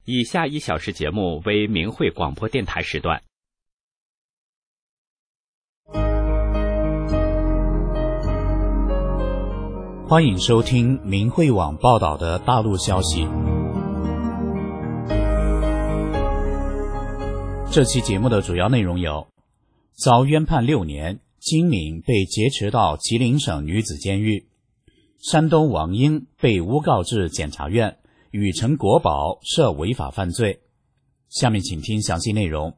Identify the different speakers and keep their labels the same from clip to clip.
Speaker 1: 以下1小时节目为明慧广播电台时段。
Speaker 2: 欢迎收听明慧网报道的大陆消息。这期节目的主要内容有：遭冤判6年，金敏被劫持到吉林省女子监狱；山东王英被诬告至检察院，禹城国宝涉违法犯罪。下面请听详细内容。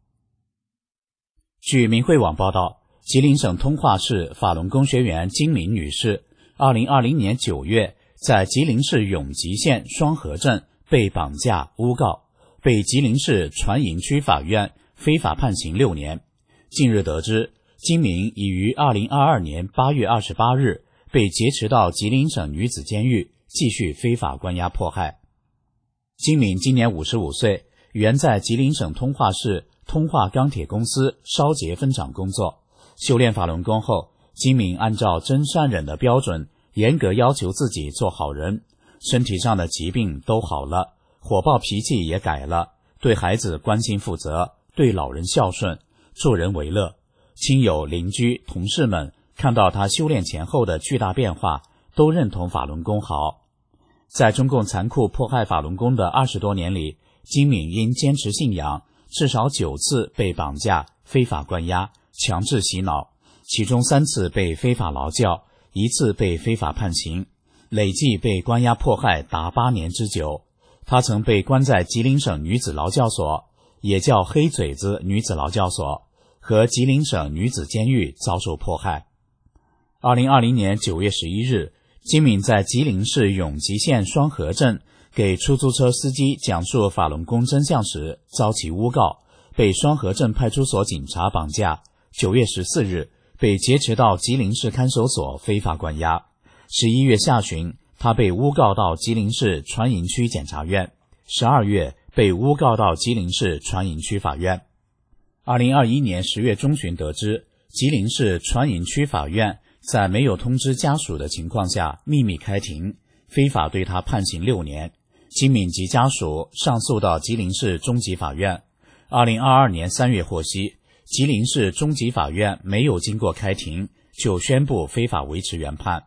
Speaker 2: 据明慧网报道，吉林省通化市法轮功学员金敏女士2020年9月在吉林市永吉县双河镇被绑架诬告，被吉林市船营区法院非法判刑6年。近日得知，金敏已于2022年8月28日被劫持到吉林省女子监狱，继续非法关押迫害。金敏今年55岁，原在吉林省通化市通化钢铁公司烧结分厂工作。修炼法轮功后，金敏按照真善忍的标准，严格要求自己做好人，身体上的疾病都好了，火爆脾气也改了，对孩子关心负责，对老人孝顺，助人为乐。亲友、邻居、同事们看到他修炼前后的巨大变化，都认同法轮功好。在中共残酷迫害法轮功的20多年里，金敏因坚持信仰，至少9次被绑架、非法关押、强制洗脑，其中3次被非法劳教，1次被非法判刑，累计被关押迫害达8年之久。他曾被关在吉林省女子劳教所，也叫黑嘴子女子劳教所，和吉林省女子监狱遭受迫害。2020年9月11日，金敏在吉林市永吉县双河镇给出租车司机讲述法轮功真相时遭其诬告，被双河镇派出所警察绑架。9月14日被劫持到吉林市看守所非法关押。11月下旬，他被诬告到吉林市船营区检察院。12月被诬告到吉林市船营区法院。2021年10月中旬得知，吉林市船营区法院在没有通知家属的情况下秘密开庭，非法对他判刑6年。金敏及家属上诉到吉林市中级法院。2022年3月获悉，吉林市中级法院没有经过开庭就宣布非法维持原判。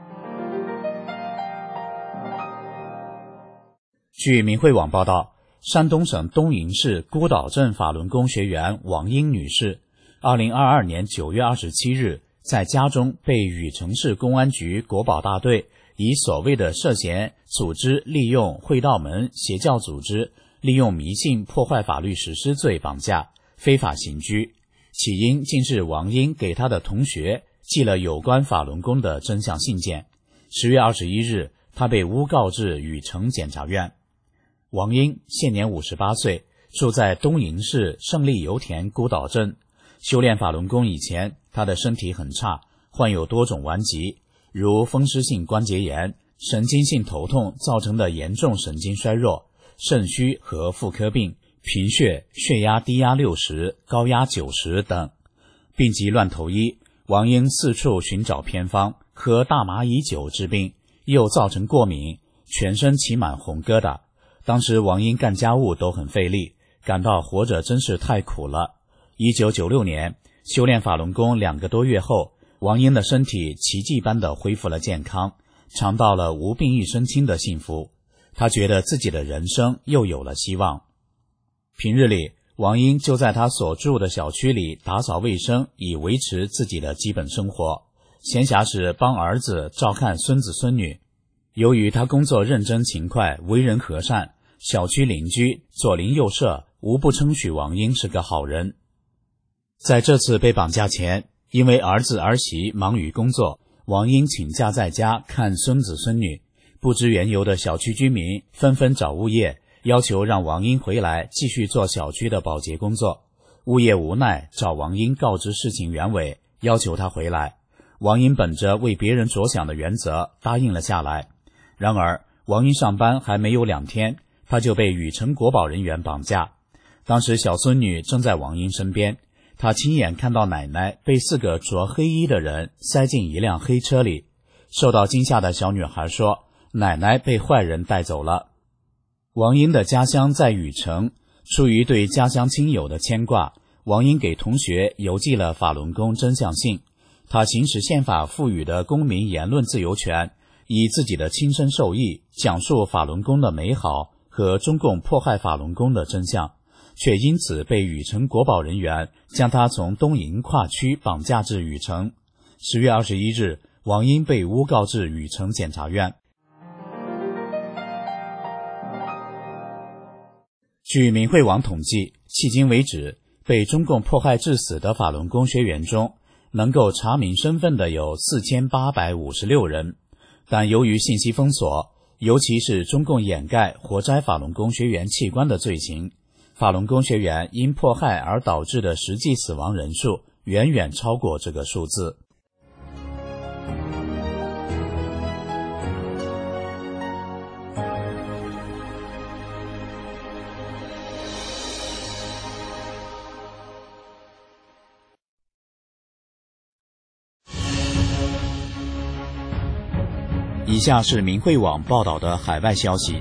Speaker 2: 据明慧网报道，山东省东营市孤岛镇法轮功学员王英女士2022年9月27日在家中被禹城市公安局国保大队以所谓的涉嫌组织利用会道门邪教组织利用迷信破坏法律实施罪绑架，非法刑拘。起因竟是王英给他的同学寄了有关法轮功的真相信件。10月21日，他被诬告至禹城检察院。王英现年58岁，住在东营市胜利油田孤岛镇。修炼法轮功以前，他的身体很差，患有多种顽疾，如风湿性关节炎、神经性头痛造成的严重神经衰弱、肾虚和妇科病、贫血、血压低压60、高压90等。病急乱投医，王英四处寻找偏方，喝大麻乙酒治病，又造成过敏，全身起满红疙瘩。当时王英干家务都很费力，感到活着真是太苦了。1996年，修炼法轮功2个多月后，王英的身体奇迹般地恢复了健康，尝到了无病一身轻的幸福。他觉得自己的人生又有了希望。平日里，王英就在他所住的小区里打扫卫生，以维持自己的基本生活。闲暇时帮儿子照看孙子孙女。由于他工作认真勤快，为人和善，小区邻居左邻右舍无不称许王英是个好人。在这次被绑架前，因为儿子儿媳忙于工作，王英请假在家看孙子孙女。不知缘由的小区居民纷纷找物业，要求让王英回来继续做小区的保洁工作。物业无奈找王英告知事情原委，要求他回来。王英本着为别人着想的原则答应了下来。然而王英上班还没有2天，他就被禹城国保人员绑架。当时小孙女正在王英身边，他亲眼看到奶奶被4个着黑衣的人塞进一辆黑车里。受到惊吓的小女孩说，奶奶被坏人带走了。 王英的家乡在禹城，出于对家乡亲友的牵挂，王英给同学邮寄了法轮功真相信。他行使宪法赋予的公民言论自由权，以自己的亲身受益讲述法轮功的美好和中共迫害法轮功的真相，却因此被禹城国保人员将他从东营跨区绑架至禹城。10月21日，王英被诬告至禹城检察院。据明慧网统计，迄今为止，被中共迫害致死的法轮功学员中，能够查明身份的有4856人，但由于信息封锁，尤其是中共掩盖活摘法轮功学员器官的罪行，法轮功学员因迫害而导致的实际死亡人数远远超过这个数字。以下是明慧网报道的海外消息。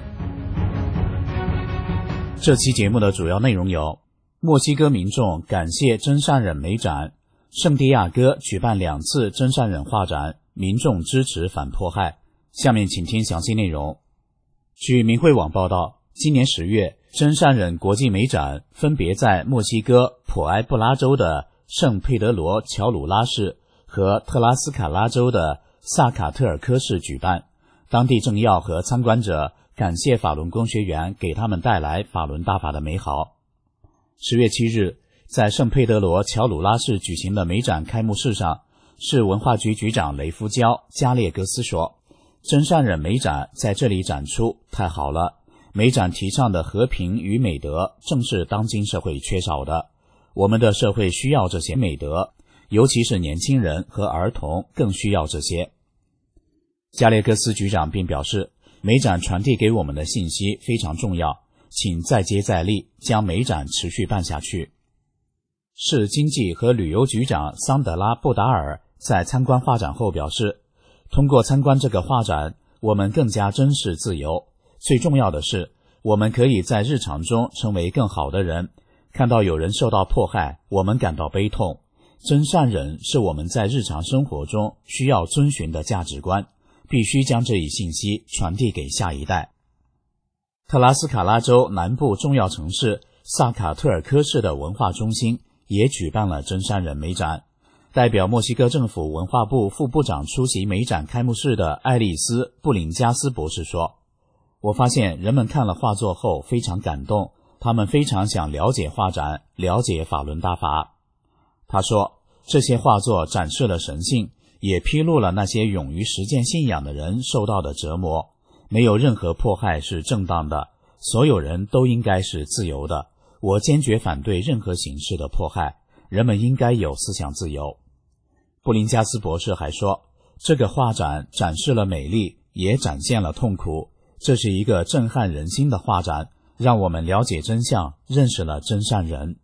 Speaker 2: 这期节目的主要内容有：墨西哥民众感谢真善忍美展，圣地亚哥举办2次真善忍画展，民众支持反迫害。下面请听详细内容。据明慧网报道，今年10月，真善忍国际美展分别在墨西哥普埃布拉州的圣佩德罗乔鲁拉市和特拉斯卡拉州的萨卡特尔科市举办。当地政要和参观者感谢法轮功学员给他们带来法轮大法的美好。10月7日，在圣佩德罗乔鲁拉市举行的美展开幕式上，市文化局局长雷夫焦加列格斯说，真善忍美展在这里展出太好了，美展提倡的和平与美德正是当今社会缺少的，我们的社会需要这些美德，尤其是年轻人和儿童更需要这些。加列克斯局长并表示，美展传递给我们的信息非常重要，请再接再厉，将美展持续办下去。市经济和旅游局长桑德拉布达尔在参观画展后表示，通过参观这个画展，我们更加珍视自由，最重要的是，我们可以在日常中成为更好的人，看到有人受到迫害，我们感到悲痛。真善忍是我们在日常生活中需要遵循的价值观，必须将这一信息传递给下一代。特拉斯卡拉州南部重要城市萨卡特尔科市的文化中心也举办了真善忍美展。代表墨西哥政府文化部副部长出席美展开幕式的爱丽丝·布林加斯博士说，我发现人们看了画作后非常感动，他们非常想了解画展，了解法轮大法。他说，这些画作展示了神性，也披露了那些勇于实践信仰的人受到的折磨。没有任何迫害是正当的，所有人都应该是自由的。我坚决反对任何形式的迫害，人们应该有思想自由。布林加斯博士还说，这个画展展示了美丽，也展现了痛苦，这是一个震撼人心的画展，让我们了解真相，认识了真善人。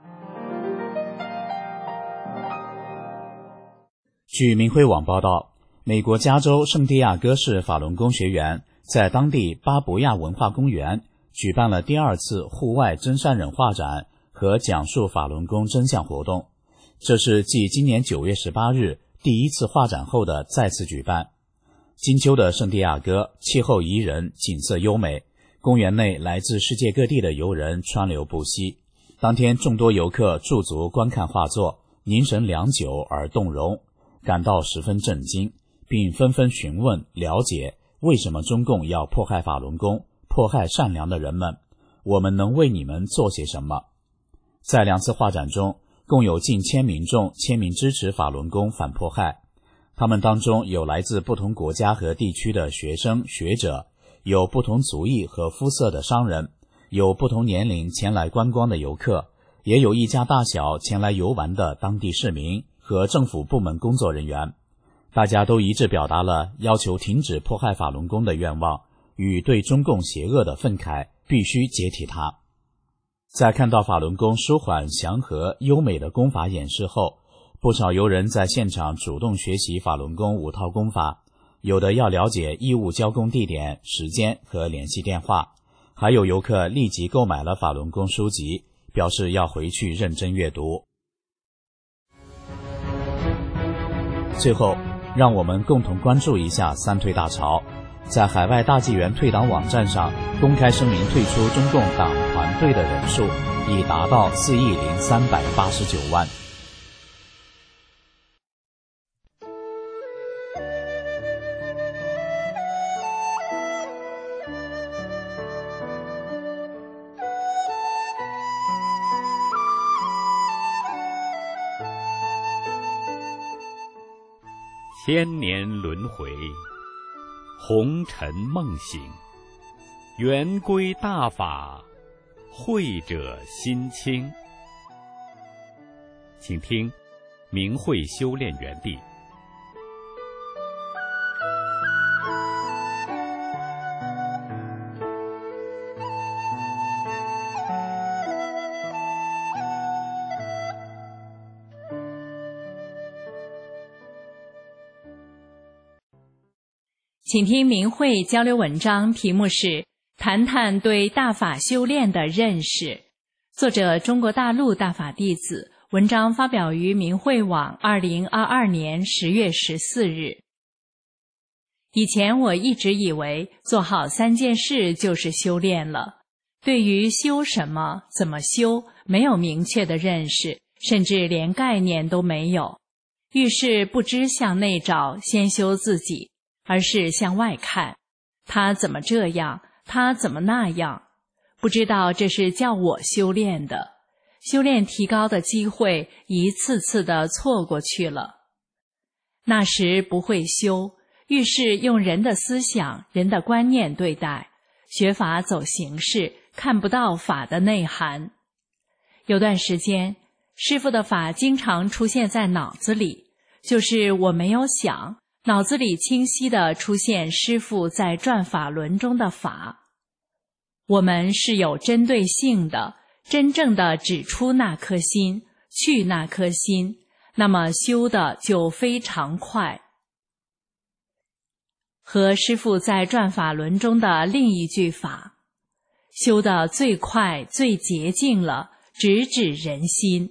Speaker 2: 据明辉网报道，美国加州圣地亚哥市法轮功学员在当地巴布亚文化公园举办了第2次户外真善忍画展和讲述法轮功真相活动，这是继今年9月18日第1次画展后的再次举办。金秋的圣地亚哥气候宜人，景色优美，公园内来自世界各地的游人川流不息。当天众多游客驻足观看画作，凝神良久而动容，感到十分震惊，并纷纷询问了解为什么中共要迫害法轮功，迫害善良的人们，我们能为你们做些什么。在2次画展中，共有近1000民众签名支持法轮功反迫害，他们当中有来自不同国家和地区的学生学者，有不同族裔和肤色的商人，有不同年龄前来观光的游客，也有一家大小前来游玩的当地市民和政府部门工作人员。大家都一致表达了要求停止迫害法轮功的愿望与对中共邪恶的愤慨，必须解体它。在看到法轮功舒缓、祥和、优美的功法演示后，不少游人在现场主动学习法轮功5套功法，有的要了解义务交功地点、时间和联系电话， 还有游客立即购买了法轮功书籍，表示要回去认真阅读。最后，让我们共同关注一下三退大潮。在海外大纪元退党网站上公开声明退出中共党团队的人数已达到4.389亿。
Speaker 1: 千年轮回，红尘梦醒，圆归大法，慧者心清。请听明慧修炼园地。
Speaker 3: 请听明慧交流文章，题目是谈谈对大法修炼的认识，作者中国大陆大法弟子，文章发表于明慧网2022年10月14日。以前我一直以为做好3件事就是修炼了，对于修什么、怎么修没有明确的认识，甚至连概念都没有，遇事不知向内找，先修自己，而是向外看，他怎么这样，他怎么那样，不知道这是叫我修炼的，修炼提高的机会一次次的错过去了。那时不会修，遇事用人的思想、人的观念对待，学法走形式，看不到法的内涵。有段时间，师父的法经常出现在脑子里，就是我没有想，脑子里清晰地出现师父在转法轮中的法。我们是有针对性的，真正的指出那颗心，去那颗心，那么修的就非常快。和师父在转法轮中的另一句法，修的最快最洁净了，直指人心。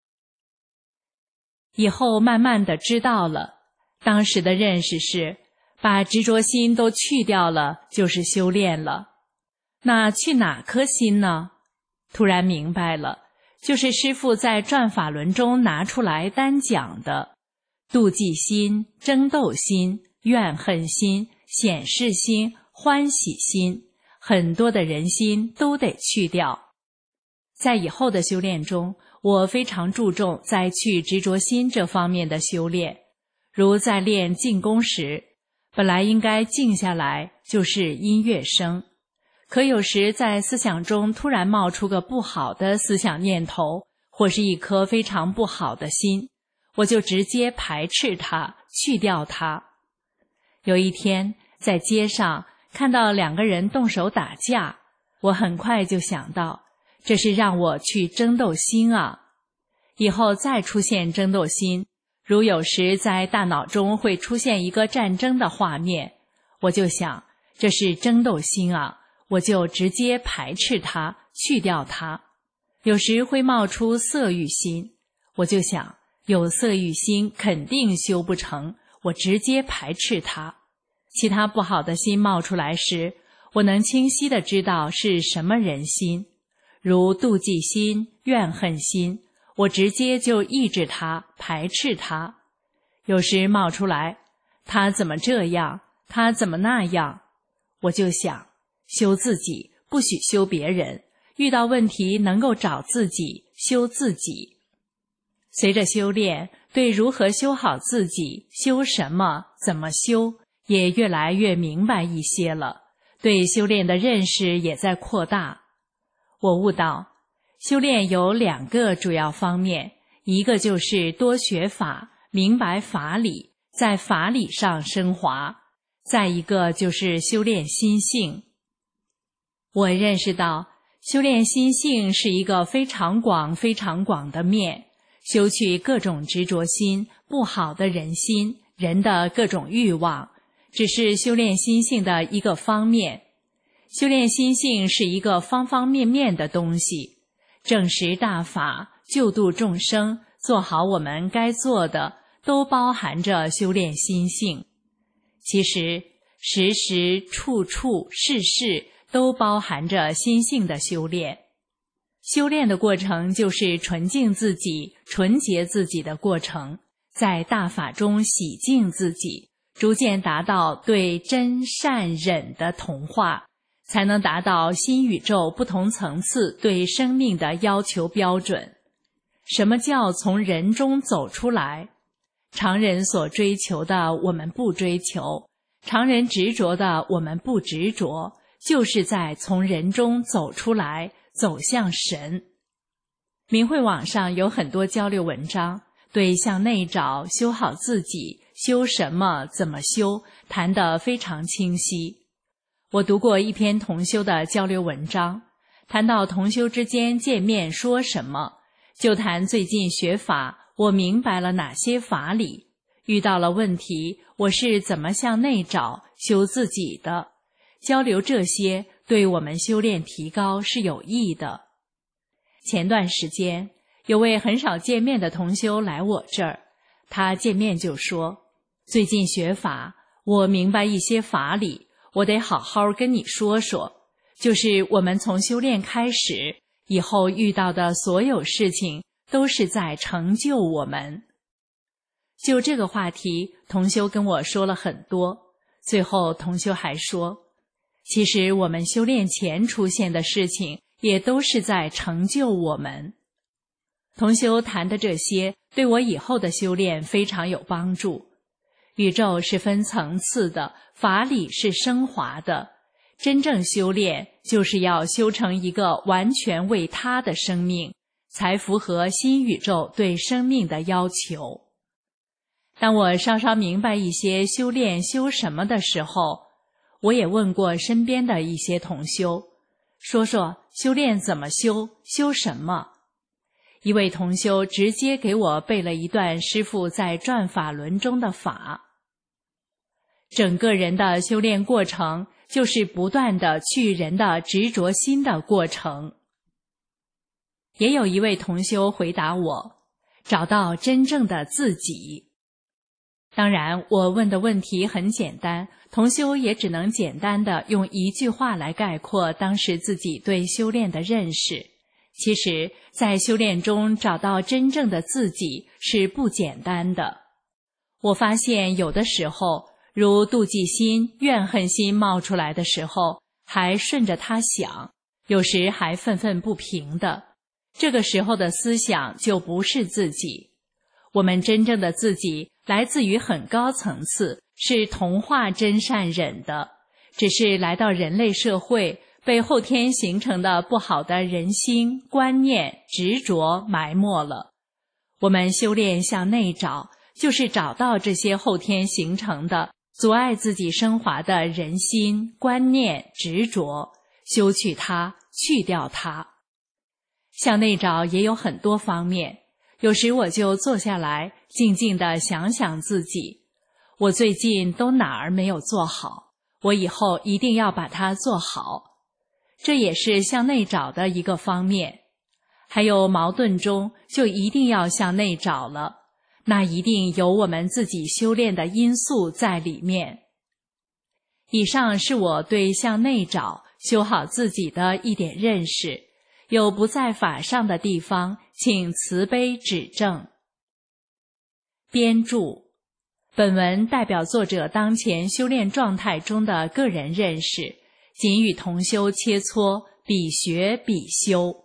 Speaker 3: 以后慢慢的知道了，当时的认识是，把执着心都去掉了，就是修炼了。那去哪颗心呢？突然明白了，就是师父在转法轮中拿出来单讲的妒忌心、争斗心、怨恨心、显示心、欢喜心，很多的人心都得去掉。在以后的修炼中，我非常注重在去执着心这方面的修炼。如在练静功时，本来应该静下来，就是音乐声，可有时在思想中突然冒出个不好的思想念头，或是一颗非常不好的心，我就直接排斥它，去掉它。有一天在街上看到2个人动手打架，我很快就想到，这是让我去争斗心啊。以后再出现争斗心，如有时在大脑中会出现一个战争的画面，我就想，这是争斗心啊，我就直接排斥它，去掉它。有时会冒出色欲心，我就想，有色欲心肯定修不成，我直接排斥它。其他不好的心冒出来时，我能清晰地知道是什么人心，如妒忌心、怨恨心，我直接就抑制它，排斥它。有时冒出来，他怎么这样，他怎么那样，我就想，修自己，不许修别人，遇到问题能够找自己，修自己。随着修炼，对如何修好自己，修什么，怎么修，也越来越明白一些了，对修炼的认识也在扩大。我悟到，修炼有2个主要方面，一个就是多学法，明白法理，在法理上升华；再一个就是修炼心性。我认识到，修炼心性是一个非常广、非常广的面，修去各种执着心、不好的人心、人的各种欲望，只是修炼心性的一个方面。 修炼心性是一个方方面面的东西，正识大法，救度众生，做好我们该做的，都包含着修炼心性。其实时时处处事事都包含着心性的修炼。修炼的过程就是纯净自己、纯洁自己的过程，在大法中洗净自己，逐渐达到对真善忍的同化，才能达到新宇宙不同层次对生命的要求标准。什么叫从人中走出来？常人所追求的我们不追求，常人执着的我们不执着，就是在从人中走出来，走向神。明慧网上有很多交流文章，对向内找、修好自己、修什么、怎么修，谈得非常清晰。我读过一篇同修的交流文章，谈到同修之间见面说什么，就谈最近学法，我明白了哪些法理，遇到了问题，我是怎么向内找、修自己的。交流这些对我们修炼提高是有益的。前段时间有位很少见面的同修来我这儿，他见面就说，最近学法，我明白一些法理，我得好好跟你说说，就是我们从修炼开始，以后遇到的所有事情都是在成就我们。就这个话题，同修跟我说了很多，最后同修还说，其实我们修炼前出现的事情也都是在成就我们。同修谈的这些对我以后的修炼非常有帮助。宇宙是分层次的，法理是升华的，真正修炼就是要修成一个完全为他的生命，才符合新宇宙对生命的要求。当我稍稍明白一些修炼修什么的时候，我也问过身边的一些同修，说说修炼怎么修，修什么。一位同修直接给我背了一段师父在转法轮中的法。整个人的修炼过程就是不断地去人的执着心的过程。也有一位同修回答我，找到真正的自己。当然，我问的问题很简单，同修也只能简单地用一句话来概括当时自己对修炼的认识。其实，在修炼中找到真正的自己是不简单的。我发现有的时候，如妒忌心、怨恨心冒出来的时候，还顺着它想，有时还愤愤不平的。这个时候的思想就不是自己。我们真正的自己来自于很高层次，是同化真善忍的，只是来到人类社会，被后天形成的不好的人心、观念、执着埋没了。我们修炼向内找，就是找到这些后天形成的阻碍自己升华的人心、观念、执着，修去它，去掉它。向内找也有很多方面，有时我就坐下来，静静地想想自己，我最近都哪儿没有做好，我以后一定要把它做好。这也是向内找的一个方面。还有矛盾中就一定要向内找了，那一定有我们自己修炼的因素在里面。以上是我对向内找、修好自己的一点认识，有不在法上的地方，请慈悲指正。编注：本文代表作者当前修炼状态中的个人认识，仅与同修切磋，比学比修。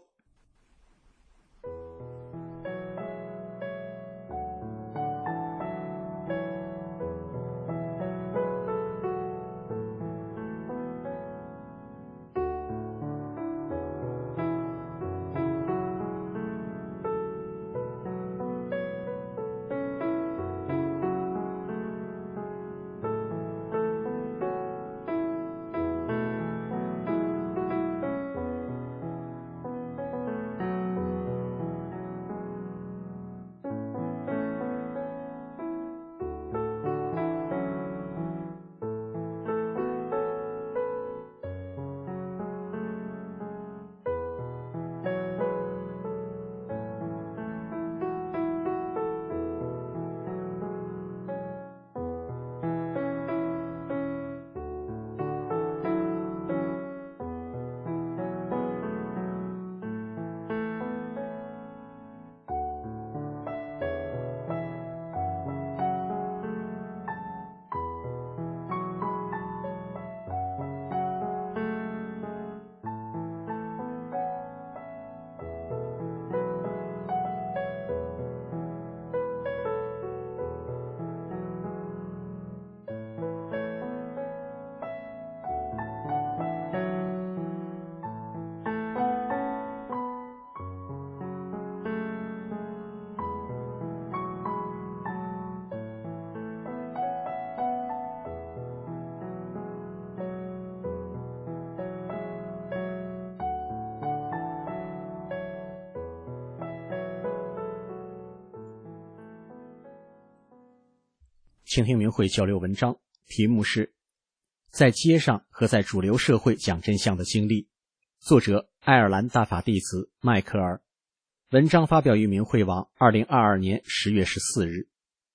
Speaker 4: 倾听明慧交流文章，题目是在街上和在主流社会讲真相的经历，作者爱尔兰大法弟子迈克尔。文章发表于明慧网2022年10月14日。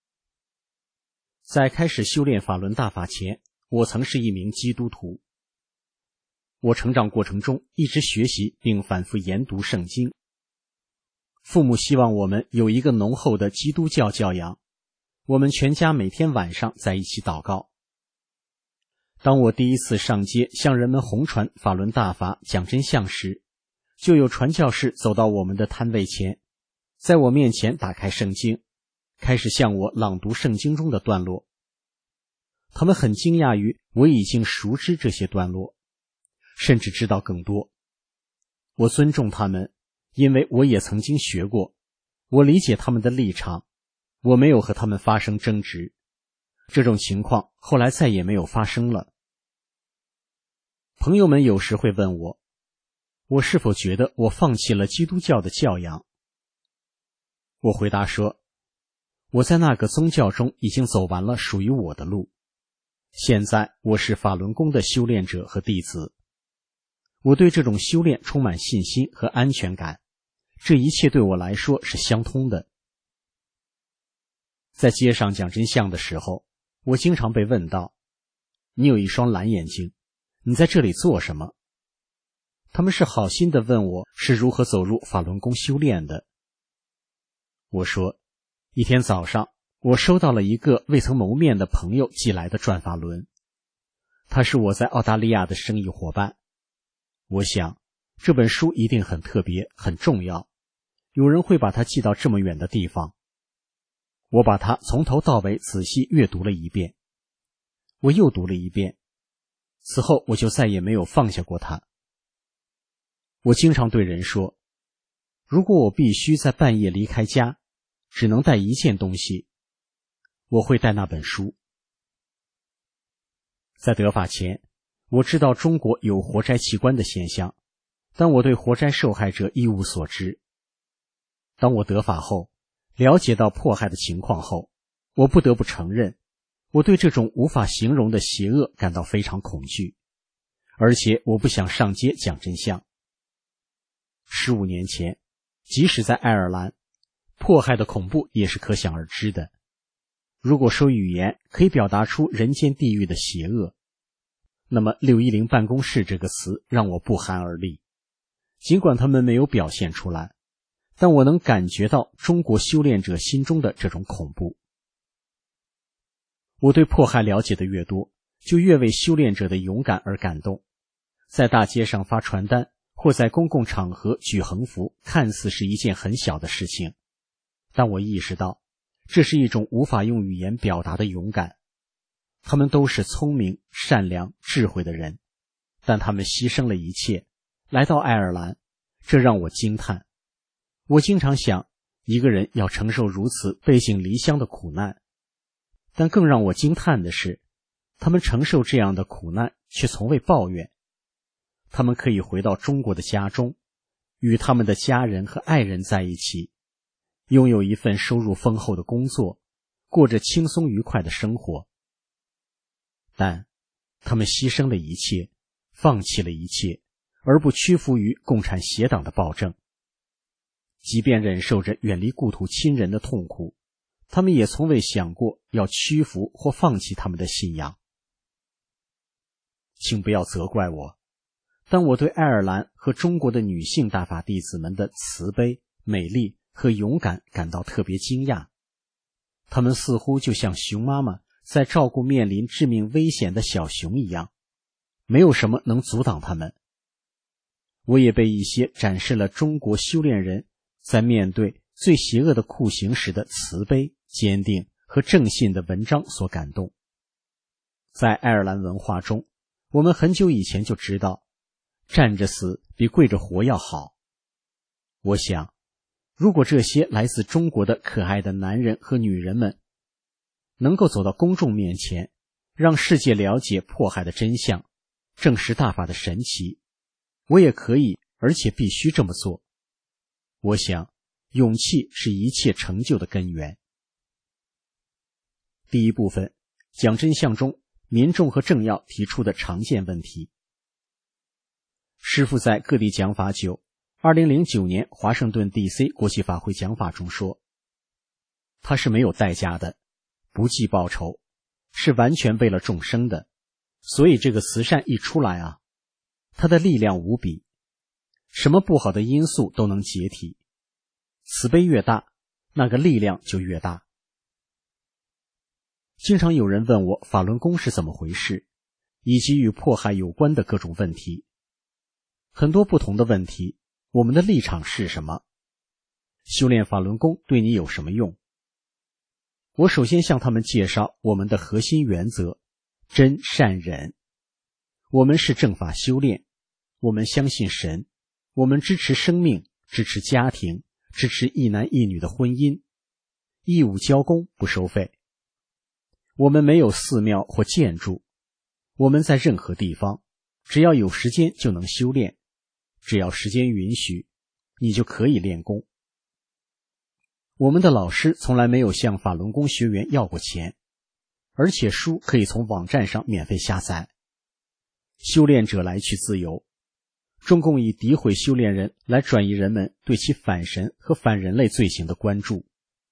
Speaker 4: 在开始修炼法轮大法前，我曾是一名基督徒。我成长过程中一直学习并反复研读圣经。父母希望我们有一个浓厚的基督教教养，我们全家每天晚上在一起祷告。当我第一次上街向人们弘传法轮大法讲真相时，就有传教士走到我们的摊位前，在我面前打开圣经，开始向我朗读圣经中的段落。他们很惊讶于我已经熟知这些段落，甚至知道更多。我尊重他们，因为我也曾经学过，我理解他们的立场，我没有和他们发生争执。这种情况后来再也没有发生了。朋友们有时会问我，我是否觉得我放弃了基督教的教养？我回答说，我在那个宗教中已经走完了属于我的路。现在我是法轮功的修炼者和弟子，我对这种修炼充满信心和安全感，这一切对我来说是相通的。在街上讲真相的时候，我经常被问到，你有一双蓝眼睛，你在这里做什么？他们是好心地问我是如何走入法轮功修炼的。我说，一天早上，我收到了一个未曾谋面的朋友寄来的转法轮，他是我在澳大利亚的生意伙伴。我想，这本书一定很特别，很重要，有人会把它寄到这么远的地方。我把它从头到尾仔细阅读了一遍，我又读了一遍，此后我就再也没有放下过它。我经常对人说，如果我必须在半夜离开家，只能带一件东西，我会带那本书。在得法前，我知道中国有活摘器官的现象，但我对活摘受害者一无所知。当我得法后，了解到迫害的情况后，我不得不承认，我对这种无法形容的邪恶感到非常恐惧，而且我不想上街讲真相。15年前，即使在爱尔兰，迫害的恐怖也是可想而知的。如果说语言可以表达出人间地狱的邪恶，那么610办公室这个词让我不寒而栗。尽管他们没有表现出来，但我能感觉到中国修炼者心中的这种恐怖。我对迫害了解的越多，就越为修炼者的勇敢而感动。在大街上发传单，或在公共场合举横幅，看似是一件很小的事情，但我意识到，这是一种无法用语言表达的勇敢。他们都是聪明、善良、智慧的人，但他们牺牲了一切，来到爱尔兰，这让我惊叹。我经常想，一个人要承受如此背井离乡的苦难，但更让我惊叹的是，他们承受这样的苦难却从未抱怨。他们可以回到中国的家中，与他们的家人和爱人在一起，拥有一份收入丰厚的工作，过着轻松愉快的生活。但他们牺牲了一切，放弃了一切，而不屈服于共产邪党的暴政。即便忍受着远离故土亲人的痛苦，他们也从未想过要屈服或放弃他们的信仰。请不要责怪我，但我对爱尔兰和中国的女性大法弟子们的慈悲、美丽和勇敢感到特别惊讶。她们似乎就像熊妈妈在照顾面临致命危险的小熊一样，没有什么能阻挡他们。我也被一些展示了中国修炼人在面对最邪恶的酷刑时的慈悲、坚定和正信的文章所感动。在爱尔兰文化中，我们很久以前就知道，站着死比跪着活要好。我想，如果这些来自中国的可爱的男人和女人们能够走到公众面前，让世界了解迫害的真相，证实大法的神奇，我也可以，而且必须这么做。我想，勇气是一切成就的根源。 第一部分，讲真相中民众和政要提出的常见问题。师父在各地讲法久，2009年华盛顿 DC 国际法会讲法中说，他是没有代价的，不计报酬，是完全为了众生的，所以这个慈善一出来啊，它的力量无比，什么不好的因素都能解体，慈悲越大，那个力量就越大。经常有人问我法轮功是怎么回事，以及与迫害有关的各种问题。很多不同的问题，我们的立场是什么？修炼法轮功对你有什么用？我首先向他们介绍我们的核心原则：真善忍。我们是正法修炼，我们相信神，我们支持生命，支持家庭，支持一男一女的婚姻，义务交功不收费。我们没有寺庙或建筑，我们在任何地方，只要有时间就能修炼，只要时间允许，你就可以练功。我们的老师从来没有向法轮功学员要过钱，而且书可以从网站上免费下载。修炼者来去自由，中共以诋毁修炼人来转移人们对其反神和反人类罪行的关注。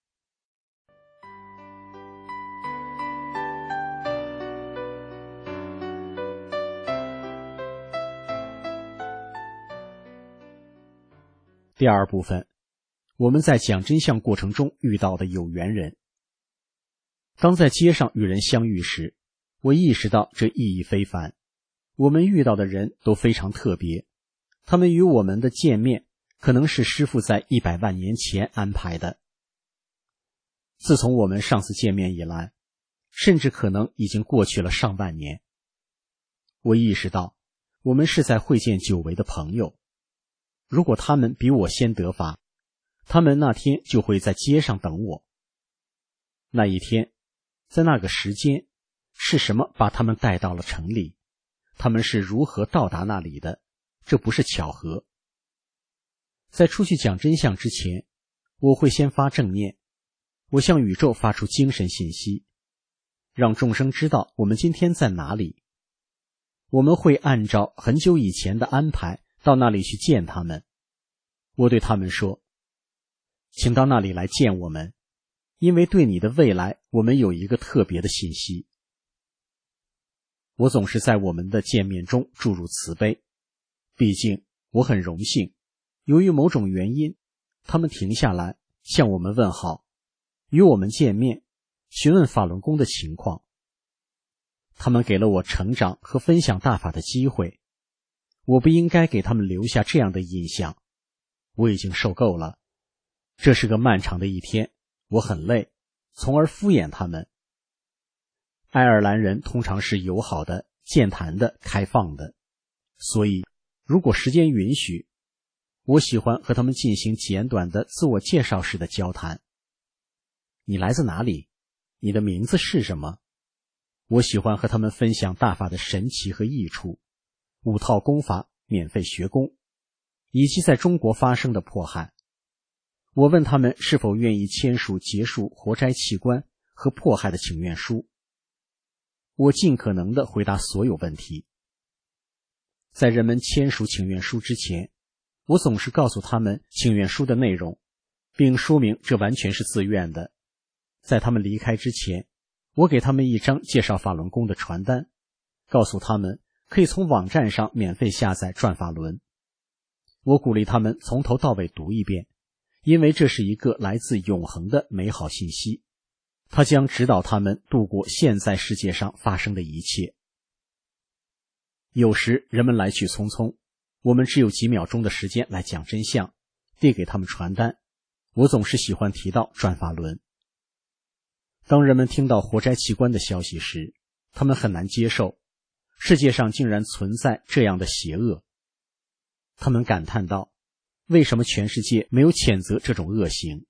Speaker 4: 第二部分，我们在讲真相过程中遇到的有缘人。当在街上与人相遇时，我意识到这意义非凡。我们遇到的人都非常特别，他们与我们的见面可能是师父在100万年前安排的。自从我们上次见面以来，甚至可能已经过去了上万年。我意识到，我们是在会见久违的朋友。如果他们比我先得法，他们那天就会在街上等我。那一天，在那个时间，是什么把他们带到了城里？他们是如何到达那里的？这不是巧合。在出去讲真相之前，我会先发正念，我向宇宙发出精神信息，让众生知道我们今天在哪里。我们会按照很久以前的安排到那里去见他们。我对他们说，请到那里来见我们，因为对你的未来我们有一个特别的信息。我总是在我们的见面中注入慈悲，毕竟我很荣幸，由于某种原因，他们停下来向我们问好，与我们见面，询问法轮功的情况。他们给了我成长和分享大法的机会，我不应该给他们留下这样的印象。我已经受够了，这是个漫长的一天，我很累，从而敷衍他们。爱尔兰人通常是友好的、健谈的、开放的，所以如果时间允许，我喜欢和他们进行简短的自我介绍式的交谈。你来自哪里？你的名字是什么？我喜欢和他们分享大法的神奇和益处，5套功法免费学功，以及在中国发生的迫害。我问他们是否愿意签署结束活摘器官和迫害的请愿书。我尽可能地回答所有问题。在人们签署请愿书之前，我总是告诉他们请愿书的内容，并说明这完全是自愿的。在他们离开之前，我给他们一张介绍法轮功的传单，告诉他们可以从网站上免费下载转法轮。我鼓励他们从头到尾读一遍，因为这是一个来自永恒的美好信息，它将指导他们度过现在世界上发生的一切。有时人们来去匆匆，我们只有几秒钟的时间来讲真相，递给他们传单。我总是喜欢提到转法轮。当人们听到活摘器官的消息时，他们很难接受，世界上竟然存在这样的邪恶。他们感叹道，为什么全世界没有谴责这种恶行？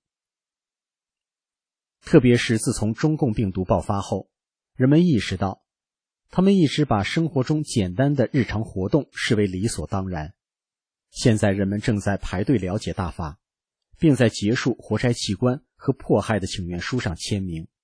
Speaker 4: 特别是自从中共病毒爆发后，人们意识到，他们一直把生活中简单的日常活动视为理所当然。现在人们正在排队了解大法，并在结束活摘器官和迫害的请愿书上签名，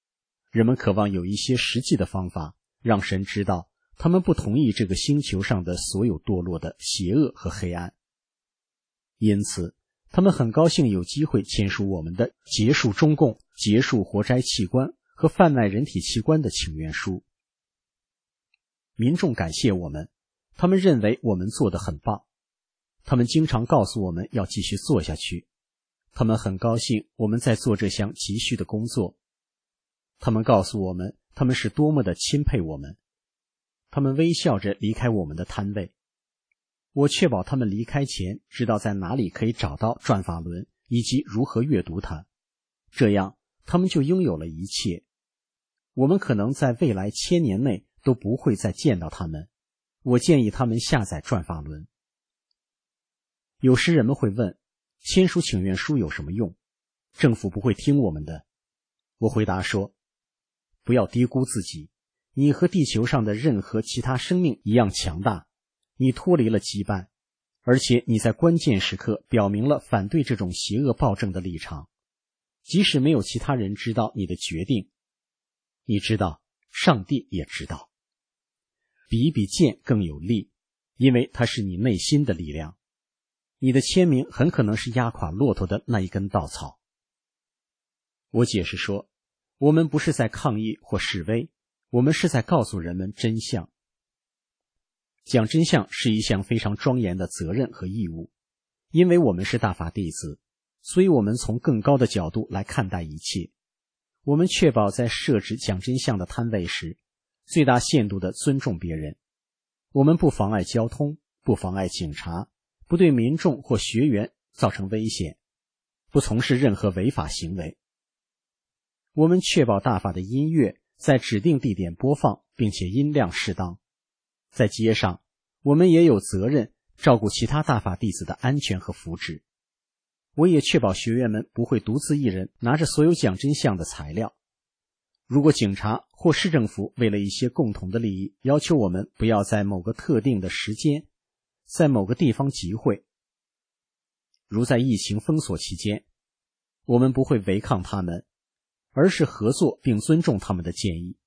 Speaker 4: 人们渴望有一些实际的方法，让神知道他们不同意这个星球上的所有堕落的邪恶和黑暗。因此，他们很高兴有机会签署我们的结束中共、结束活摘器官和贩卖人体器官的请愿书。民众感谢我们，他们认为我们做得很棒。他们经常告诉我们要继续做下去。他们很高兴我们在做这项急需的工作。他们告诉我们，他们是多么的钦佩我们。他们微笑着离开我们的摊位。我确保他们离开前知道在哪里可以找到转法轮以及如何阅读它，这样他们就拥有了一切。我们可能在未来1000年内都不会再见到他们。我建议他们下载转法轮。有时人们会问，签署请愿书有什么用？政府不会听我们的。我回答说，不要低估自己，你和地球上的任何其他生命一样强大。你脱离了羁绊，而且你在关键时刻表明了反对这种邪恶暴政的立场，即使没有其他人知道你的决定。你知道，上帝也知道。比一比剑更有力，因为它是你内心的力量。你的签名很可能是压垮骆驼的那一根稻草。我解释说，我们不是在抗议或示威，我们是在告诉人们真相。讲真相是一项非常庄严的责任和义务，因为我们是大法弟子，所以我们从更高的角度来看待一切。我们确保在设置讲真相的摊位时，最大限度地尊重别人。我们不妨碍交通，不妨碍警察，不对民众或学员造成危险，不从事任何违法行为。我们确保大法的音乐在指定地点播放，并且音量适当。在街上，我们也有责任照顾其他大法弟子的安全和福祉。我也确保学员们不会独自一人拿着所有讲真相的材料。如果警察或市政府为了一些共同的利益，要求我们不要在某个特定的时间，在某个地方集会，如在疫情封锁期间，我们不会违抗他们，而是合作并尊重他们的建议。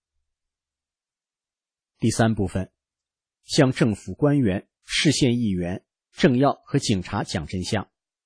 Speaker 4: 第3部分，向政府官员、市县议员、政要和警察讲真相。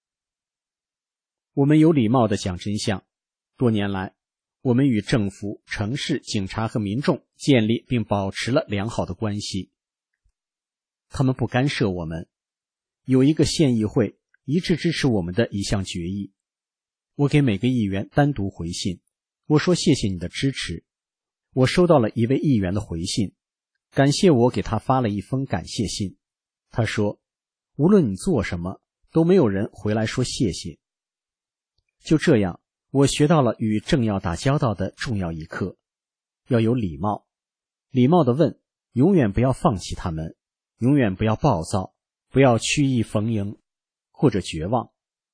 Speaker 4: 我们有礼貌地讲真相。多年来，我们与政府、城市、警察和民众建立并保持了良好的关系。他们不干涉我们。有一个县议会一致支持我们的一项决议。我给每个议员单独回信，我说谢谢你的支持。我收到了一位议员的回信，感谢我给他发了一封感谢信。他说，无论你做什么，都没有人回来说谢谢。就这样，我学到了与政要打交道的重要一课，要有礼貌。礼貌地问，永远不要放弃他们，永远不要暴躁，不要曲意逢迎或者绝望。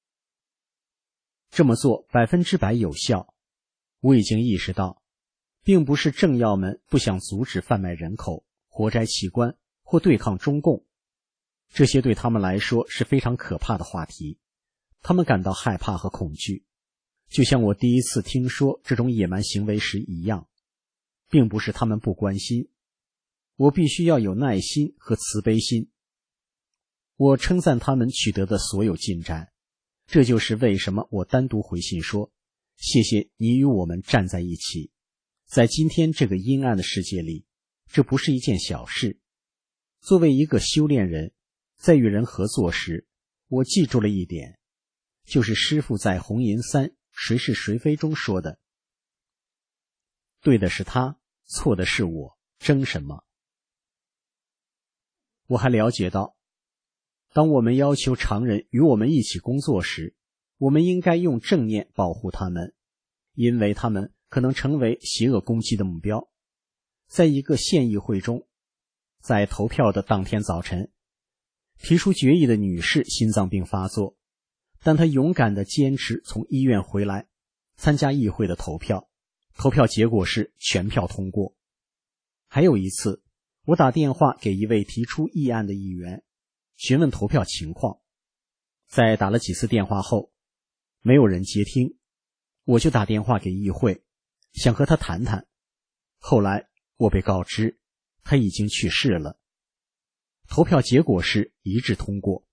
Speaker 4: 这么做100%有效。我已经意识到，并不是政要们不想阻止贩卖人口、活摘器官或对抗中共，这些对他们来说是非常可怕的话题。他们感到害怕和恐惧，就像我第一次听说这种野蛮行为时一样，并不是他们不关心。我必须要有耐心和慈悲心。我称赞他们取得的所有进展，这就是为什么我单独回信说，谢谢你与我们站在一起。在今天这个阴暗的世界里，这不是一件小事。作为一个修炼人，在与人合作时，我记住了一点，就是师父在红银3谁是谁非中说的，对的是他，错的是我，争什么？我还了解到，当我们要求常人与我们一起工作时，我们应该用正念保护他们，因为他们可能成为邪恶攻击的目标。在一个县议会中，在投票的当天早晨，提出决议的女士心脏病发作，但她勇敢地坚持从医院回来，参加议会的投票。投票结果是全票通过。还有一次，我打电话给一位提出议案的议员，询问投票情况。在打了几次电话后，没有人接听，我就打电话给议会，想和他谈谈后来我被告知他已经去世了。投票结果是一致通过。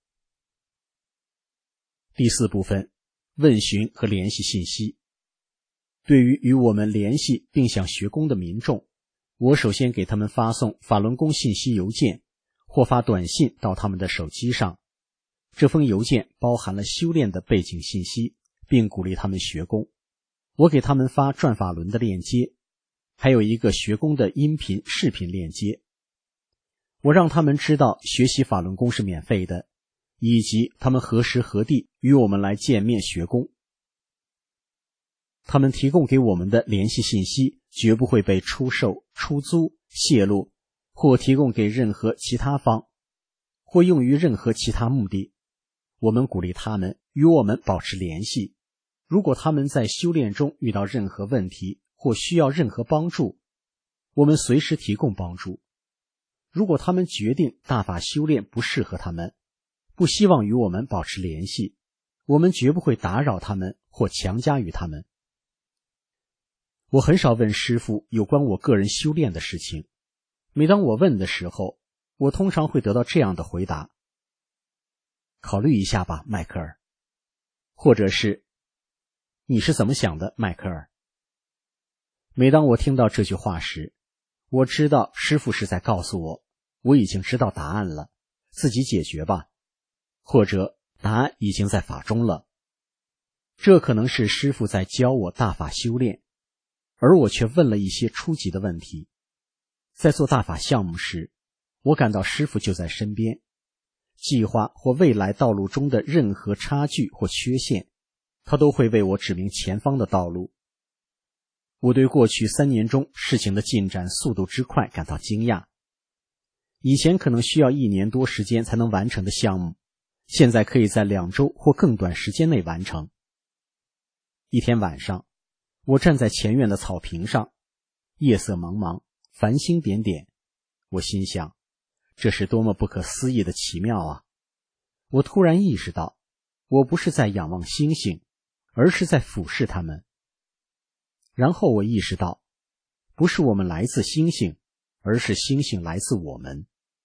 Speaker 4: 第4部分，问询和联系信息。对于与我们联系并想学宫的民众，我首先给他们发送法轮功信息邮件或发短信到他们的手机上。这封邮件包含了修炼的背景信息，并鼓励他们学功。我给他们发转法轮的链接，还有一个学功的音频视频链接。我让他们知道学习法轮功是免费的，以及他们何时何地与我们来见面学功。他们提供给我们的联系信息绝不会被出售、出租、泄露，或提供给任何其他方，或用于任何其他目的。我们鼓励他们与我们保持联系。如果他们在修炼中遇到任何问题或需要任何帮助，我们随时提供帮助。如果他们决定大法修炼不适合他们，不希望与我们保持联系，我们绝不会打扰他们或强加于他们。我很少问师父有关我个人修炼的事情。每当我问的时候，我通常会得到这样的回答：考虑一下吧，迈克尔。或者是你是怎么想的，迈克尔？每当我听到这句话时，我知道师父是在告诉我，我已经知道答案了，自己解决吧。或者答案已经在法中了。这可能是师父在教我大法修炼，而我却问了一些初级的问题。在做大法项目时，我感到师父就在身边。计划或未来道路中的任何差距或缺陷，他都会为我指明前方的道路。我对过去3年中事情的进展速度之快感到惊讶。以前可能需要1年多时间才能完成的项目，现在可以在2周或更短时间内完成。一天晚上，我站在前院的草坪上，夜色茫茫，繁星点点。我心想，这是多么不可思议的奇妙啊！我突然意识到，我不是在仰望星星，而是在俯视它们。然后我意识到，不是我们来自星星，而是星星来自我们。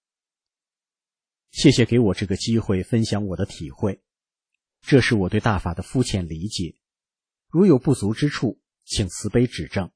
Speaker 4: 谢谢给我这个机会分享我的体会，这是我对大法的肤浅理解。如有不足之处，请慈悲指正。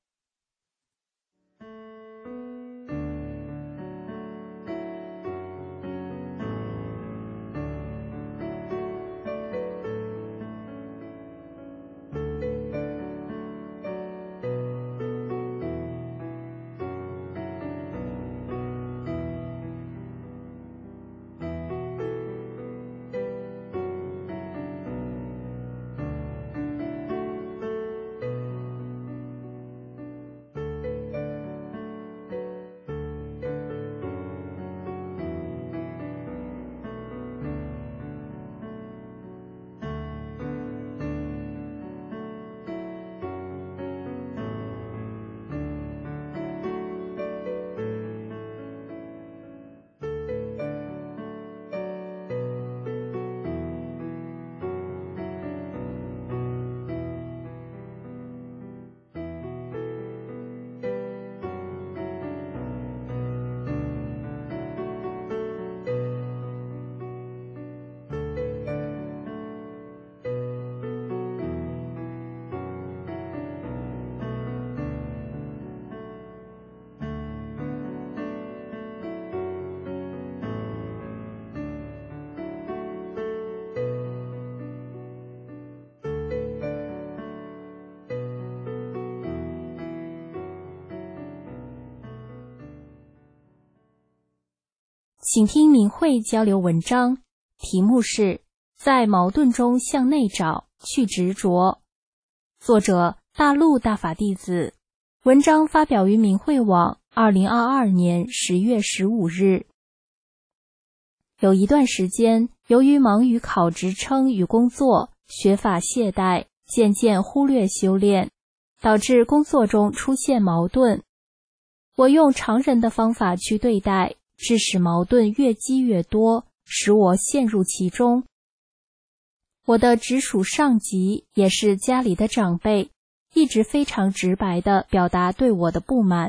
Speaker 5: 请听明慧交流文章，题目是在矛盾中向内找，去执着。作者大陆大法弟子，文章发表于明慧网2022年10月15日。有一段时间，由于忙于考职称与工作，学法懈怠，渐渐忽略修炼，导致工作中出现矛盾。我用常人的方法去对待，致使矛盾越积越多，使我陷入其中。我的直属上级，也是家里的长辈，一直非常直白地表达对我的不满，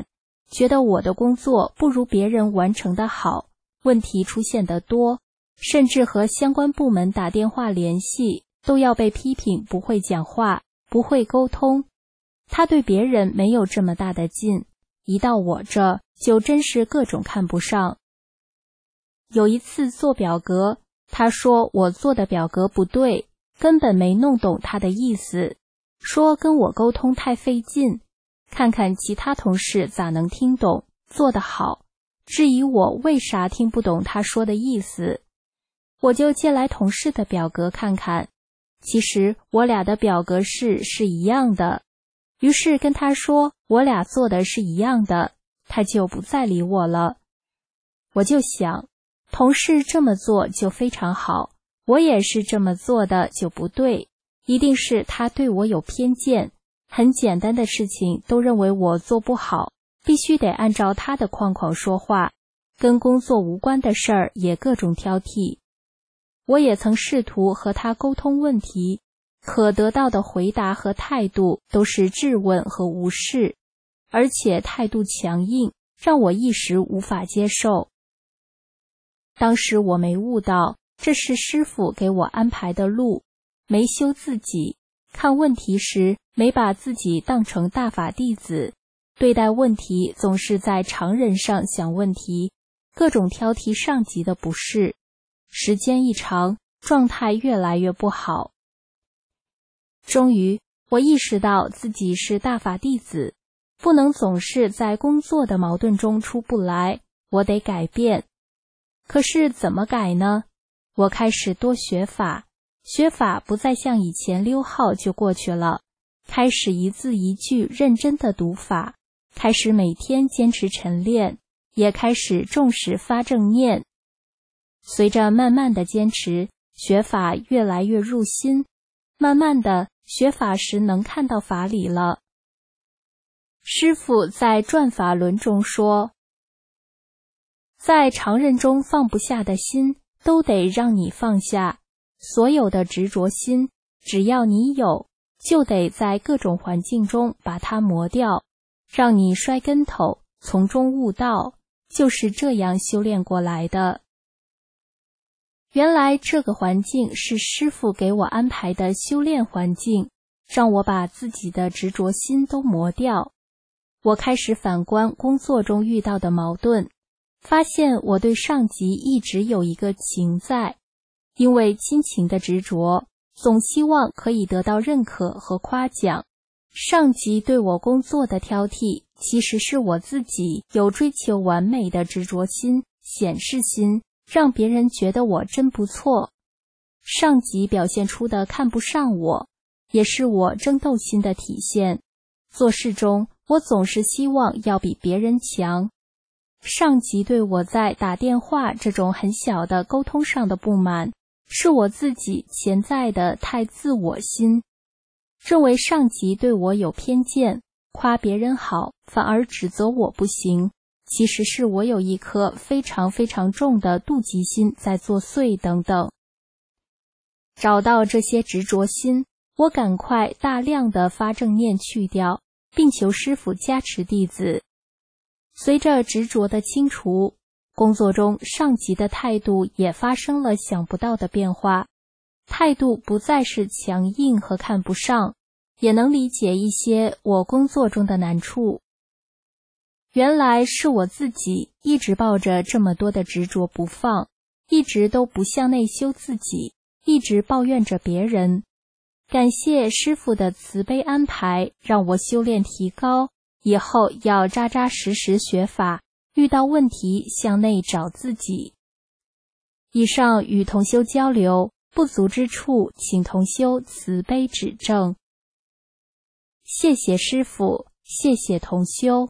Speaker 5: 觉得我的工作不如别人完成得好，问题出现得多，甚至和相关部门打电话联系，都要被批评不会讲话，不会沟通。他对别人没有这么大的劲，一到我这就真是各种看不上。有一次做表格，他说我做的表格不对，根本没弄懂他的意思，说跟我沟通太费劲，看看其他同事咋能听懂，做得好，质疑我为啥听不懂他说的意思。我就借来同事的表格看看，其实我俩的表格是一样的，于是跟他说我俩做的是一样的，他就不再理我了。我就想，同事这么做就非常好，我也是这么做的就不对，一定是他对我有偏见，很简单的事情都认为我做不好，必须得按照他的框框说话，跟工作无关的事儿也各种挑剔。我也曾试图和他沟通问题，可得到的回答和态度都是质问和无视，而且态度强硬，让我一时无法接受。当时我没悟到，这是师父给我安排的路，没修自己，看问题时没把自己当成大法弟子，对待问题总是在常人上想问题，各种挑剔上级的不是，时间一长，状态越来越不好。终于，我意识到自己是大法弟子，不能总是在工作的矛盾中出不来，我得改变。可是怎么改呢？我开始多学法，学法不再像以前溜号就过去了，开始一字一句认真的读法，开始每天坚持晨练，也开始重视发正念。随着慢慢的坚持，学法越来越入心，慢慢的学法时能看到法理了。师父在转法轮中说，在常人中放不下的心，都得让你放下。所有的执着心，只要你有，就得在各种环境中把它磨掉，让你摔跟头，从中悟道，就是这样修炼过来的。原来这个环境是师父给我安排的修炼环境，让我把自己的执着心都磨掉。我开始反观工作中遇到的矛盾，发现我对上级一直有一个情在，因为亲情的执着，总希望可以得到认可和夸奖。上级对我工作的挑剔，其实是我自己有追求完美的执着心、显示心，让别人觉得我真不错。上级表现出的看不上我，也是我争斗心的体现。做事中，我总是希望要比别人强。上级对我在打电话这种很小的沟通上的不满，是我自己潜在的太自我心，认为上级对我有偏见，夸别人好，反而指责我不行。其实是我有一颗非常非常重的妒忌心在作祟等等。找到这些执着心，我赶快大量的发正念去掉，并求师父加持弟子。随着执着的清除，工作中上级的态度也发生了想不到的变化，态度不再是强硬和看不上，也能理解一些我工作中的难处。原来是我自己一直抱着这么多的执着不放，一直都不向内修自己，一直抱怨着别人。感谢师父的慈悲安排，让我修炼提高，以后要扎扎实实学法，遇到问题向内找自己。以上与同修交流，不足之处请同修慈悲指正。谢谢师父，谢谢同修。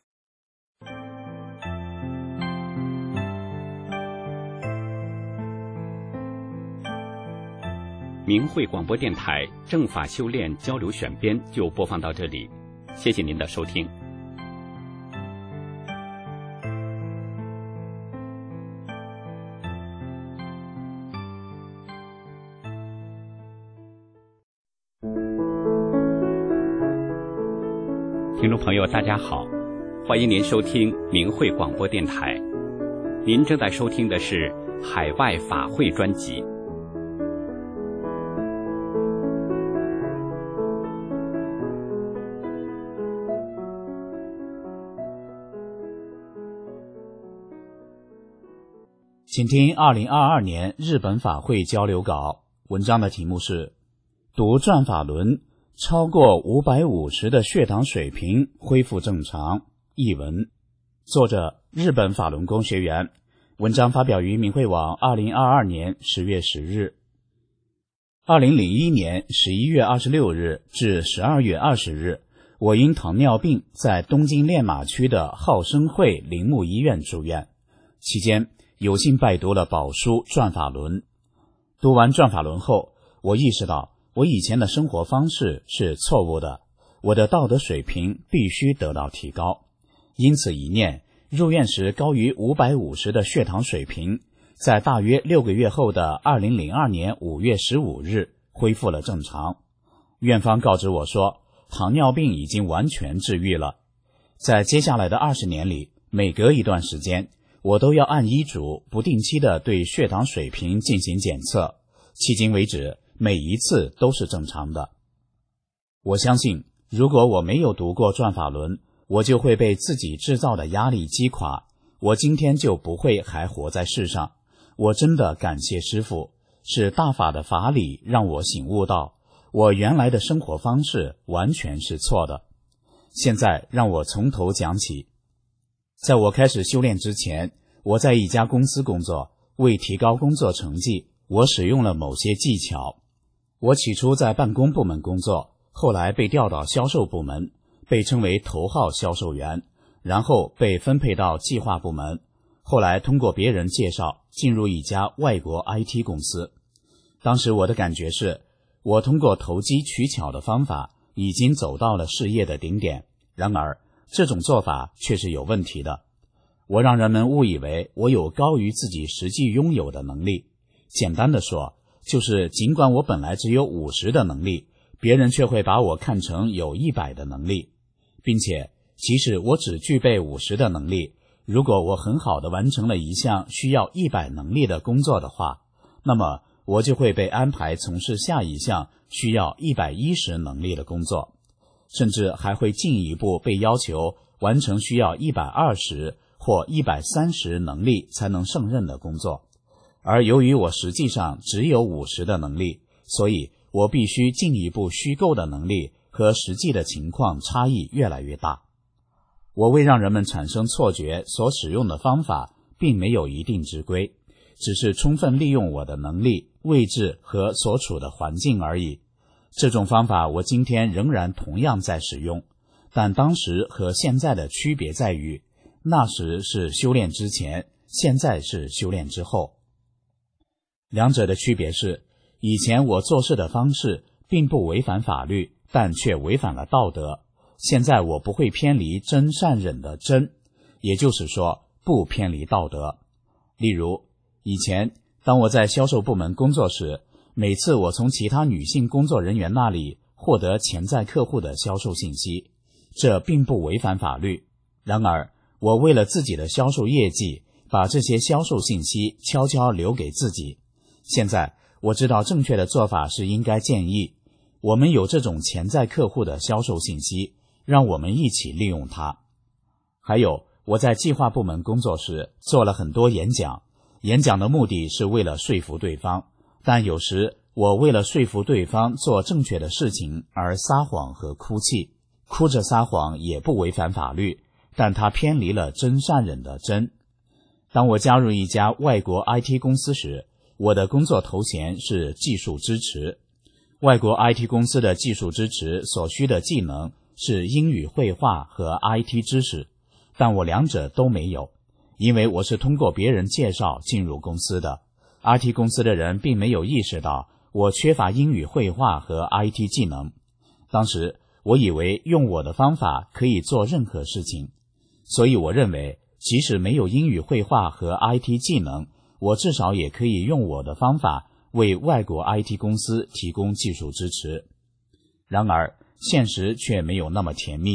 Speaker 1: 明慧广播电台正法修炼交流选编就播放到这里，谢谢您的收听。听众朋友大家好， 欢迎您收听明慧广播电台。您正在收听的是海外法会专辑。
Speaker 2: 请听2022年日本法会交流稿，文章的题目是读转法轮，超过550的血糖水平恢复正常。译文，作者日本法轮功学员，文章发表于明慧网2022年10月10日。2001年11月26日至12月20日，我因糖尿病在东京练马区的浩生会铃木医院住院，期间有幸拜读了宝书转法轮。读完转法轮后，我意识到我以前的生活方式是错误的，我的道德水平必须得到提高。因此一念，入院时高于550的血糖水平，在大约6个月后的2002年5月15日恢复了正常。院方告知我说，糖尿病已经完全治愈了。在接下来的20年里，每隔一段时间，我都要按医嘱不定期地对血糖水平进行检测，迄今为止每一次都是正常的。我相信，如果我没有读过转法轮，我就会被自己制造的压力击垮，我今天就不会还活在世上。我真的感谢师父，是大法的法理让我醒悟到，我原来的生活方式完全是错的。现在让我从头讲起。在我开始修炼之前，我在一家公司工作，为提高工作成绩，我使用了某些技巧。我起初在办公部门工作，后来被调到销售部门，被称为头号销售员，然后被分配到计划部门，后来通过别人介绍进入一家外国 IT 公司。当时我的感觉是，我通过投机取巧的方法已经走到了事业的顶点，然而这种做法却是有问题的。我让人们误以为我有高于自己实际拥有的能力。简单的说，就是尽管我本来只有50的能力，别人却会把我看成有100的能力，并且即使我只具备50的能力，如果我很好的完成了一项需要100能力的工作的话，那么我就会被安排从事下一项需要110能力的工作，甚至还会进一步被要求完成需要120或130能力才能胜任的工作。而由于我实际上只有50的能力，所以我必须进一步虚构的能力和实际的情况差异越来越大。我为让人们产生错觉所使用的方法并没有一定之规，只是充分利用我的能力、位置和所处的环境而已。这种方法我今天仍然同样在使用，但当时和现在的区别在于，那时是修炼之前，现在是修炼之后。两者的区别是，以前我做事的方式并不违反法律，但却违反了道德。现在我不会偏离真善忍的真，也就是说不偏离道德。例如，以前当我在销售部门工作时，每次我从其他女性工作人员那里获得潜在客户的销售信息，这并不违反法律。然而我为了自己的销售业绩，把这些销售信息悄悄留给自己。现在我知道正确的做法是应该建议我们有这种潜在客户的销售信息，让我们一起利用它。还有，我在计划部门工作时做了很多演讲，演讲的目的是为了说服对方，但有时我为了说服对方做正确的事情而撒谎和哭泣。哭着撒谎也不违反法律，但它偏离了真善忍的真。当我加入一家外国 IT 公司时，我的工作头衔是技术支持。外国 IT 公司的技术支持所需的技能是英语绘画和 IT 知识，但我两者都没有，因为我是通过别人介绍进入公司的。IT 公司的人并没有意识到我缺乏英语绘画和 IT 技能。当时我以为用我的方法可以做任何事情，所以我认为即使没有英语绘画和 IT 技能，我至少也可以用我的方法为外国 IT 公司提供技术支持。然而现实却没有那么甜蜜。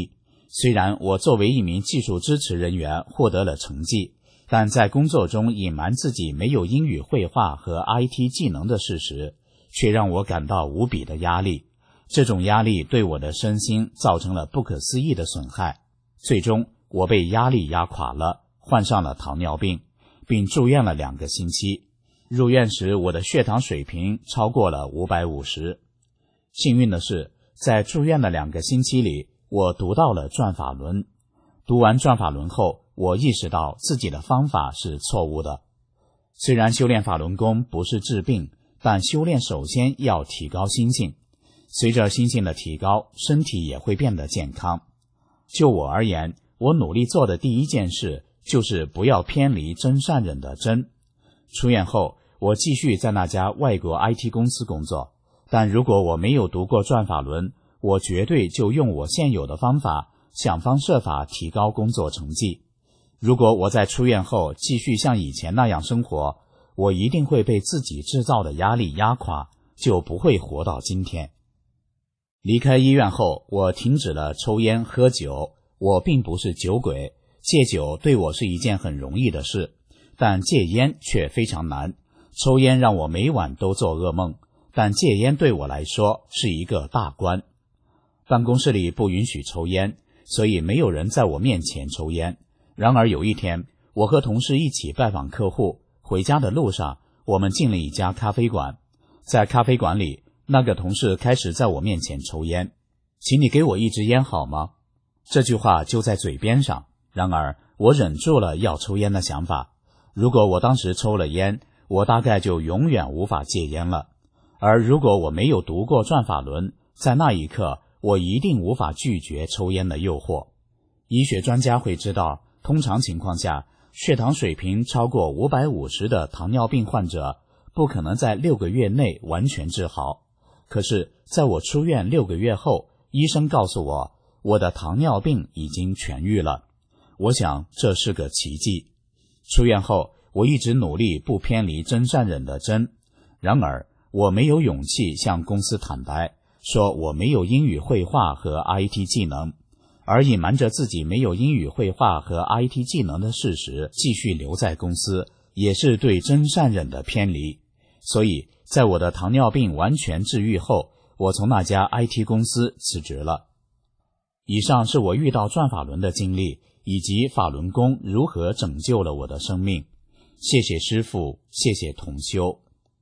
Speaker 2: 虽然我作为一名技术支持人员获得了成绩，但在工作中隐瞒自己没有英语绘画和 IT 技能的事实，却让我感到无比的压力。这种压力对我的身心造成了不可思议的损害，最终我被压力压垮了，患上了糖尿病，并住院了2个星期。入院时我的血糖水平超过了550。幸运的是，在住院的2个星期里，我读到了转法轮。读完转法轮后，我意识到自己的方法是错误的。虽然修炼法轮功不是治病，但修炼首先要提高心性，随着心性的提高，身体也会变得健康。就我而言，我努力做的第一件事就是不要偏离真善忍的真。出院后，我继续在那家外国 IT 公司工作，但如果我没有读过转法轮，我绝对就用我现有的方法，想方设法提高工作成绩。如果我在出院后继续像以前那样生活，我一定会被自己制造的压力压垮，就不会活到今天。离开医院后，我停止了抽烟喝酒。我并不是酒鬼，戒酒对我是一件很容易的事，但戒烟却非常难。抽烟让我每晚都做噩梦，但戒烟对我来说是一个大关。办公室里不允许抽烟，所以没有人在我面前抽烟。然而有一天，我和同事一起拜访客户，回家的路上，我们进了一家咖啡馆。在咖啡馆里，那个同事开始在我面前抽烟。请你给我一支烟好吗？这句话就在嘴边上，然而我忍住了要抽烟的想法。如果我当时抽了烟，我大概就永远无法戒烟了。而如果我没有读过转法轮，在那一刻，我一定无法拒绝抽烟的诱惑。医学专家会知道，通常情况下，血糖水平超过550的糖尿病患者不可能在6个月内完全治好。可是在我出院6个月后，医生告诉我，我的糖尿病已经痊愈了。我想这是个奇迹。出院后，我一直努力不偏离真善忍的真。然而，我没有勇气向公司坦白，说我没有英语绘画和 IT 技能，而隐瞒着自己没有英语绘画和 IT 技能的事实，继续留在公司，也是对真善忍的偏离。所以，在我的糖尿病完全治愈后，我从那家 IT 公司辞职了。以上是我遇到转法轮的经历，以及法轮功如何拯救了我的生命。谢谢师父，谢谢同修。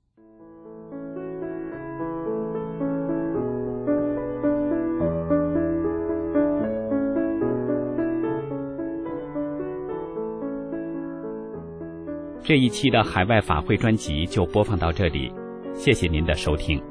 Speaker 1: 这一期的海外法会专辑就播放到这里，谢谢您的收听。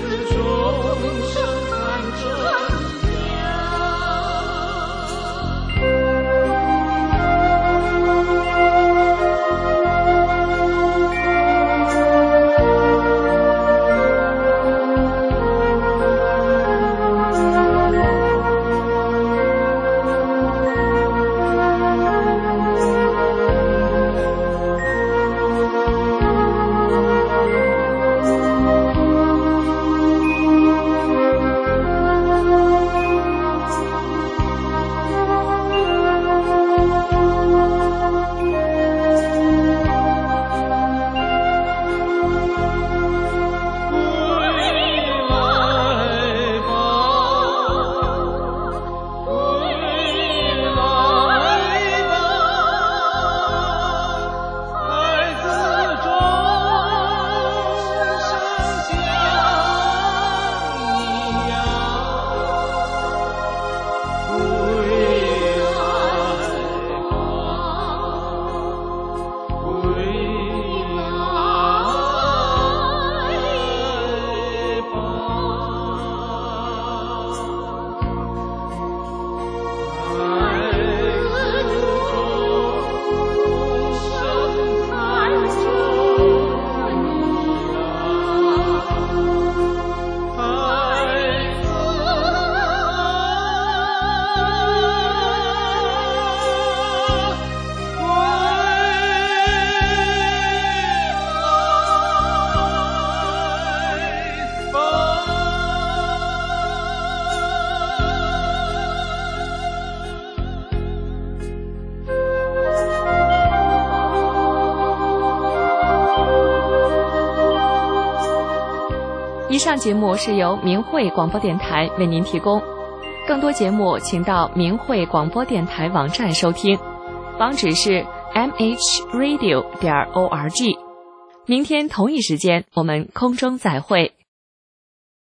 Speaker 6: 以上节目是由明慧广播电台为您提供，更多节目请到明慧广播电台网站收听，网址是 mhradio.org。明天同一时间我们空中再会。